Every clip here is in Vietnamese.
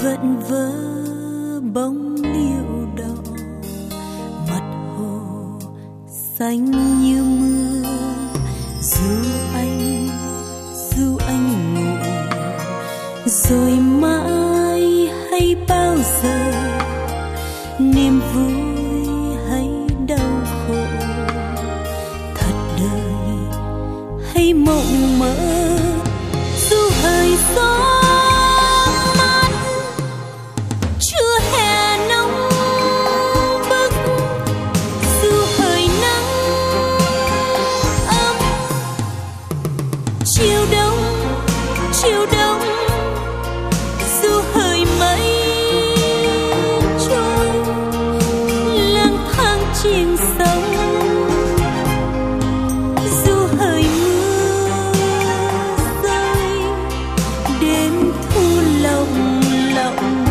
vẫn vỡ bóng liễu đỏ, mặt hồ xanh như mưa. Dù anh ngủ rồi mãi hay bao giờ, niềm vui hay đau khổ, thật đời hay mộng mơ, dù hơi gió mát chưa hè nóng bức, dù hơi nắng ấm chiều đông, dù hơi mây trôi lang thang trên sông, dù hơi mưa rơi đêm thu lộng lộng,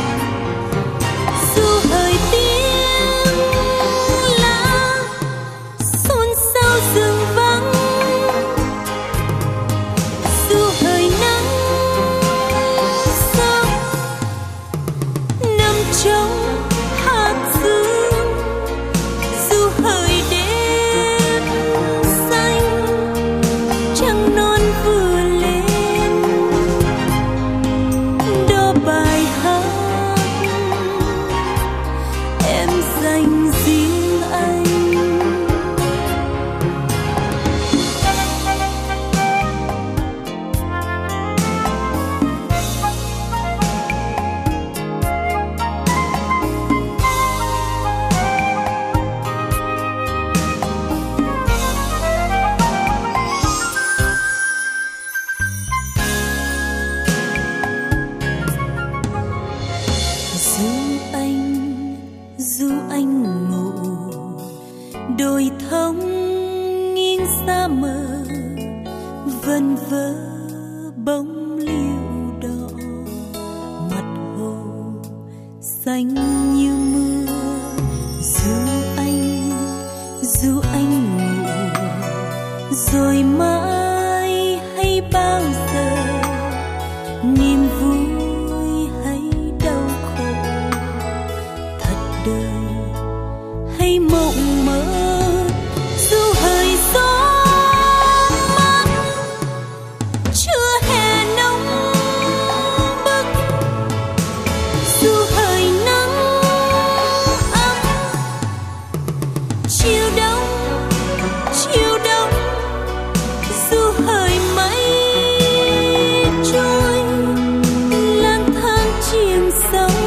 dù hơi tiếng lá xôn xao rừng vắng, dù hơi nắng sớm nằm trong hạt sương, dù hơi đêm xanh trăng non vừa lên, đó bài hát em dành riêng anh. Dù anh ngủ đồi thông nghiêng xa mờ, vần vơ bóng liễu đỏ, mặt hồ xanh như mưa. Dù anh ngủ rồi mãi hay bao giờ, niềm vui hay đau khổ, thật đời hay mộng mơ, dù hơi gió mát chưa hè nóng bức, dù hơi nắng ấm chiều đông, dù hơi mây trôi lang thang trên sông,